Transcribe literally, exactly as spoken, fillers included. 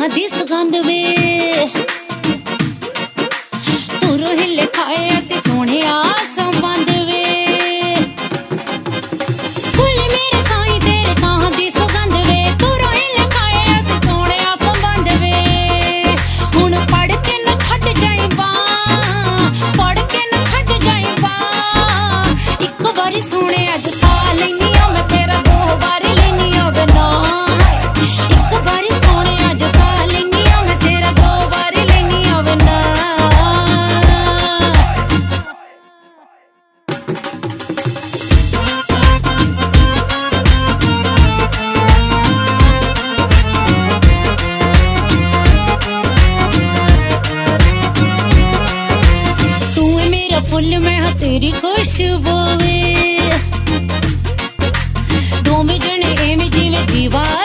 दी सुगंध वे तू रोहिले खाए ऐसे सोने आ संबंध वे फुल मेरे साई तेरे साह दी सुगंध वे तू रोहिले खाए ऐसे सोने आ संबंध वे हुन पढ़ के न खट जाई बा पढ़ के न खट जाई बा एक बारी सोने अज सा लेनी आ मैं तेरा दो बारी लेनी आ बिना एक बारी सोने अज सा लेनी आ मैं तेरा दो बारी लेनी आ बिना फुल में तेरी खुशबू वे दो में जने एवें जिवें दीवार